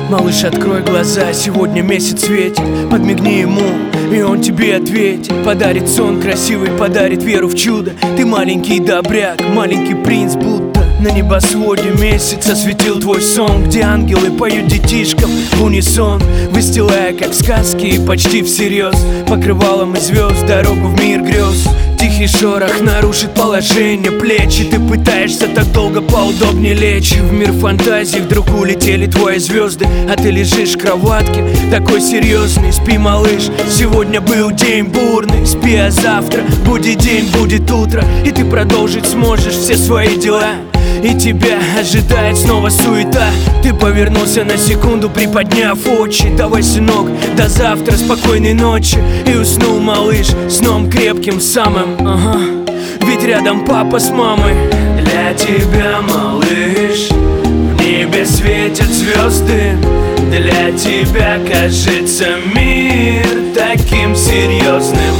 Малыш, открой глаза, сегодня месяц светит. Подмигни ему, и он тебе ответит. Подарит сон красивый, подарит веру в чудо. Ты маленький добряк, маленький принц, будто на небосводе месяц осветил твой сон, где ангелы поют детишкам в унисон, выстилая, как в сказке, и почти всерьез покрывалом из звезд дорогу в мир грез. Тихий шорох нарушит положение плеч, и ты пытаешься так долго поудобнее лечь. В мир фантазий вдруг улетели твои звезды, а ты лежишь в кроватке, такой серьезный. Спи, малыш, сегодня был день бурный. Спи, а завтра будет день, будет утро, и ты продолжить сможешь все свои дела. И тебя ожидает снова суета. Ты повернулся на секунду, приподняв очи. Давай, сынок, до завтра, спокойной ночи. И уснул малыш сном крепким самым, ага. Ведь рядом папа с мамой. Для тебя, малыш, в небе светят звезды. Для тебя кажется мир таким серьезным.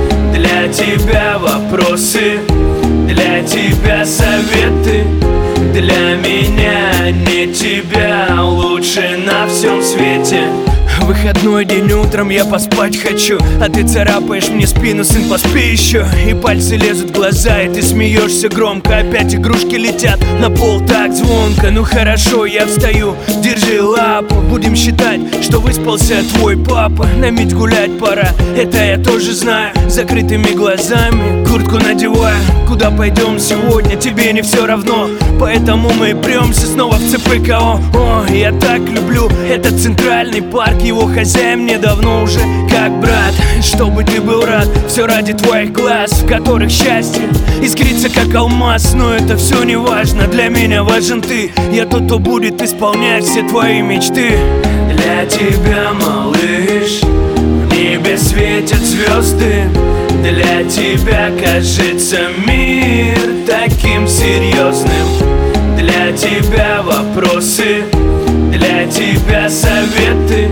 Для тебя вопросы, для тебя советы. Для меня не тебя лучше на всем свете. Выходной день, утром я поспать хочу, а ты царапаешь мне спину, сын, поспи еще. И пальцы лезут в глаза, и ты смеешься громко. Опять игрушки летят на пол так звонко. Ну хорошо, я встаю, держи лапу. Будем считать, что выспался твой папа. Нам ведь гулять пора, это я тоже знаю. Закрытыми глазами куртку надеваю. Куда пойдем сегодня, тебе не все равно. Поэтому мы премся снова в ЦПКО. О, я так люблю этот центральный парк. Его хозяин мне давно уже как брат. Чтобы ты был рад, все ради твоих глаз, в которых счастье искрится как алмаз. Но это все не важно, для меня важен ты. Я тот, кто будет исполнять все твои мечты. Для тебя, малыш, в небе светят звезды. Для тебя кажется мир таким серьезным. Для тебя вопросы, для тебя советы.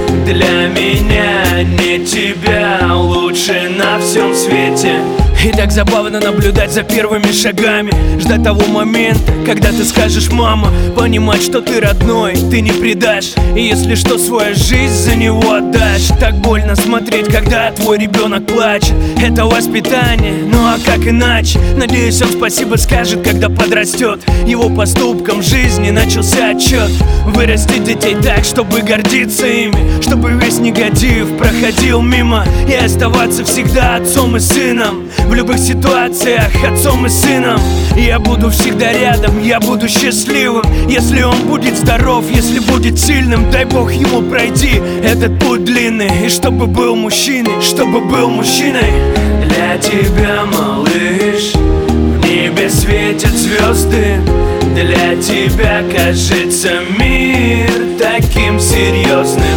Для меня не тебя лучше на всем свете. И так забавно наблюдать за первыми шагами, ждать того момента, когда ты скажешь мама, понимать, что ты родной, ты не предашь. И если что, свою жизнь за него отдашь. Так больно смотреть, когда твой ребенок плачет. Это воспитание, ну а как иначе? Надеюсь, он спасибо скажет, когда подрастет. Его поступкам в жизни начался отчет. Вырастить детей так, чтобы гордиться ими, чтобы весь негатив проходил мимо. И оставаться всегда отцом и сыном. В любых ситуациях отцом и сыном. Я буду всегда рядом, я буду счастливым. Если он будет здоров, если будет сильным, дай Бог ему пройти этот путь длинный. И чтобы был мужчиной, чтобы был мужчиной. Для тебя, малыш, в небе светят звезды. Для тебя кажется мир таким серьезным.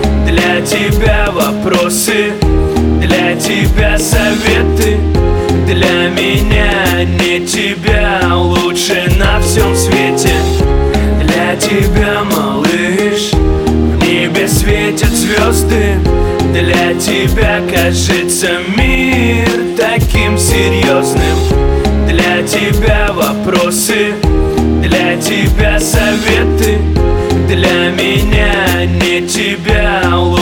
Для тебя вопросы, для тебя советы. Для меня не тебя лучше на всем свете. Для тебя, малыш, в небе светят звезды. Для тебя кажется мир таким серьезным. Для тебя вопросы, для тебя советы. Для меня не тебя лучше